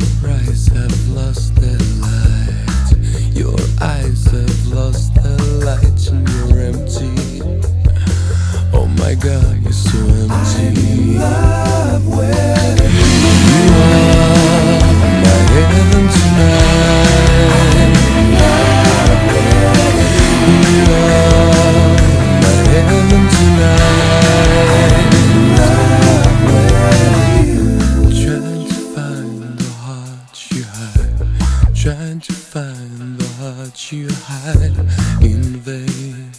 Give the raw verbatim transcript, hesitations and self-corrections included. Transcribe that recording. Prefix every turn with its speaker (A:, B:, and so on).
A: eyes have lost their light. Your eyes have lost their light and you're empty. Oh my God, you're so empty. I'm in love with you. You are my heaven tonight. I'm in love with you. You are my heaven tonight. I'm in love with you. Trying to find the heart you hide. Trying to find the heart you hide in vain.